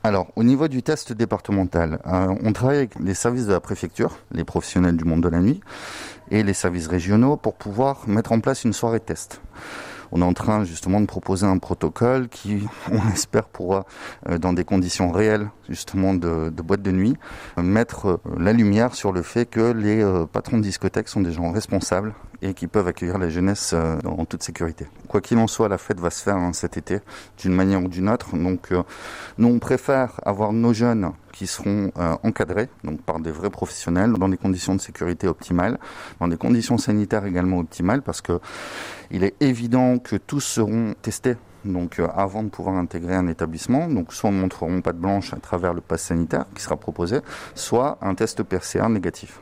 Alors, au niveau du test départemental, on travaille avec les services de la préfecture, les professionnels du monde de la nuit, et les services régionaux pour pouvoir mettre en place une soirée de test. On est en train justement de proposer un protocole qui, on espère, pourra, dans des conditions réelles justement de boîte de nuit, mettre la lumière sur le fait que les patrons de discothèques sont des gens responsables et qui peuvent accueillir la jeunesse en toute sécurité. Quoi qu'il en soit, la fête va se faire cet été, d'une manière ou d'une autre. Donc, nous, on préfère avoir nos jeunes qui seront encadrés donc par des vrais professionnels dans des conditions de sécurité optimales, dans des conditions sanitaires également optimales, parce que il est évident que tous seront testés donc avant de pouvoir intégrer un établissement. Donc soit on ne montreront patte blanche à travers le pass sanitaire qui sera proposé, soit un test PCR négatif.